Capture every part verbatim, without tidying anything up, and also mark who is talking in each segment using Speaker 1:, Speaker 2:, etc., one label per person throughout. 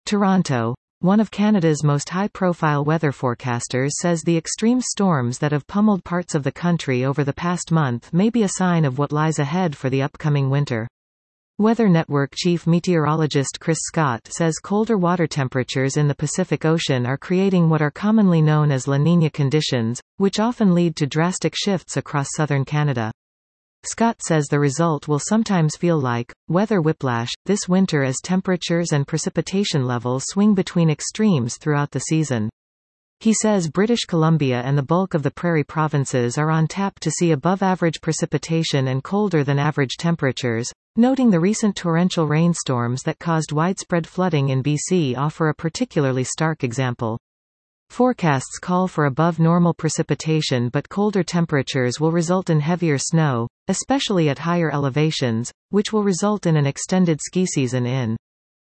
Speaker 1: Toronto. One of Canada's most high-profile weather forecasters says the extreme storms that have pummeled parts of the country over the past month may be a sign of what lies ahead for the upcoming winter. Weather Network chief meteorologist Chris Scott says colder water temperatures in the Pacific Ocean are creating what are commonly known as La Niña conditions, which often lead to drastic shifts across southern Canada. Scott says the result will sometimes feel like weather whiplash this winter as temperatures and precipitation levels swing between extremes throughout the season. He says British Columbia and the bulk of the prairie provinces are on tap to see above-average precipitation and colder-than-average temperatures, noting the recent torrential rainstorms that caused widespread flooding in B C offer a particularly stark example. Forecasts call for above-normal precipitation, but colder temperatures will result in heavier snow, especially at higher elevations, which will result in an extended ski season in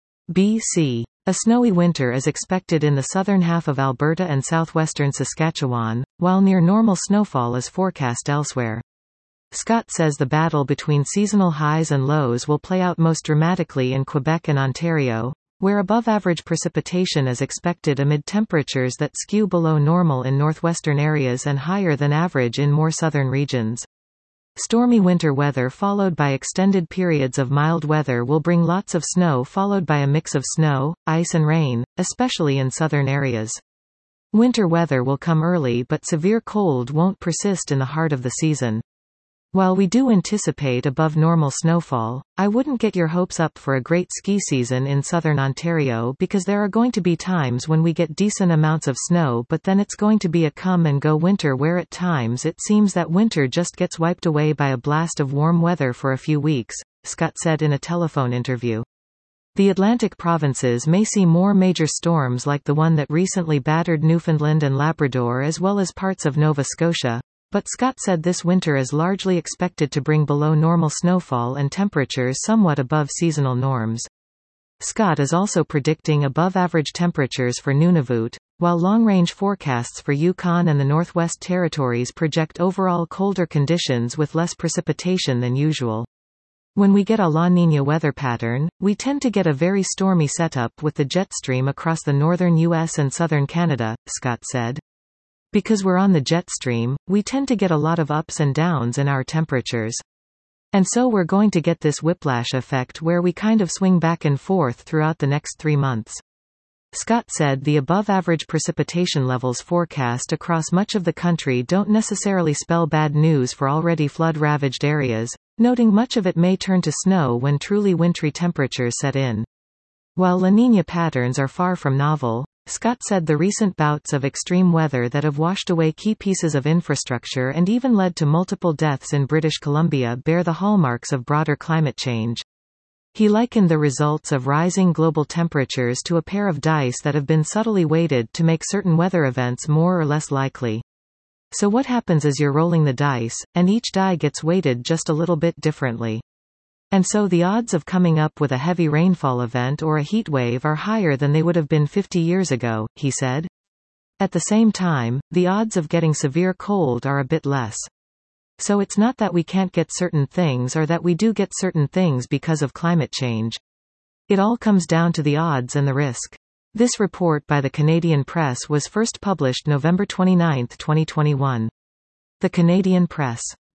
Speaker 1: B C. A snowy winter is expected in the southern half of Alberta and southwestern Saskatchewan, while near-normal snowfall is forecast elsewhere. Scott says the battle between seasonal highs and lows will play out most dramatically in Quebec and Ontario, where above-average precipitation is expected amid temperatures that skew below normal in northwestern areas and higher than average in more southern regions. Stormy winter weather followed by extended periods of mild weather will bring lots of snow followed by a mix of snow, ice and rain, especially in southern areas. Winter weather will come early, but severe cold won't persist in the heart of the season. While we do anticipate above-normal snowfall, I wouldn't get your hopes up for a great ski season in southern Ontario because there are going to be times when we get decent amounts of snow, but then it's going to be a come-and-go winter where at times it seems that winter just gets wiped away by a blast of warm weather for a few weeks, Scott said in a telephone interview. The Atlantic provinces may see more major storms like the one that recently battered Newfoundland and Labrador as well as parts of Nova Scotia, but Scott said this winter is largely expected to bring below normal snowfall and temperatures somewhat above seasonal norms. Scott is also predicting above-average temperatures for Nunavut, while long-range forecasts for Yukon and the Northwest Territories project overall colder conditions with less precipitation than usual. When we get a La Niña weather pattern, we tend to get a very stormy setup with the jet stream across the northern U S and southern Canada, Scott said. Because we're on the jet stream, we tend to get a lot of ups and downs in our temperatures. And so we're going to get this whiplash effect where we kind of swing back and forth throughout the next three months. Scott said the above-average precipitation levels forecast across much of the country don't necessarily spell bad news for already flood-ravaged areas, noting much of it may turn to snow when truly wintry temperatures set in. While La Niña patterns are far from novel, Scott said the recent bouts of extreme weather that have washed away key pieces of infrastructure and even led to multiple deaths in British Columbia bear the hallmarks of broader climate change. He likened the results of rising global temperatures to a pair of dice that have been subtly weighted to make certain weather events more or less likely. So what happens is you're rolling the dice, and each die gets weighted just a little bit differently. And so the odds of coming up with a heavy rainfall event or a heat wave are higher than they would have been fifty years ago, he said. At the same time, the odds of getting severe cold are a bit less. So it's not that we can't get certain things or that we do get certain things because of climate change. It all comes down to the odds and the risk. This report by the Canadian Press was first published November twenty-ninth, twenty twenty-one. The Canadian Press.